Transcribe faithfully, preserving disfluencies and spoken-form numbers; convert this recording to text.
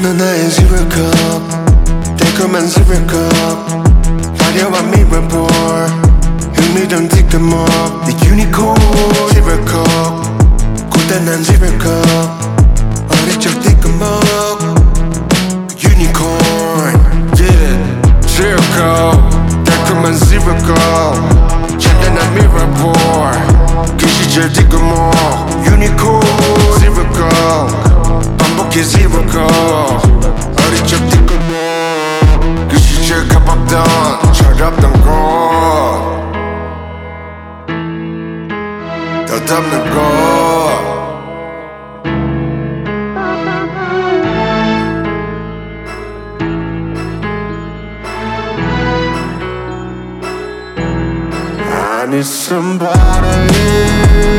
넌 나의 zero cup 달콤한 zero cup 화려한 mirror 흥미로운 뒷감목 내 유니콘 zero cup 고단한 zero cup 어릴 적 뒷감목 유니콘 yeah zero cup 달콤한 zero cup 찬란한 mirror 그 시절 뒷감목 유니콘 zero cup 반복해 zero cup 어릴 적 뒷감목 그 시절 가봤던 철없던 곳 덧없는 곳 I need somebody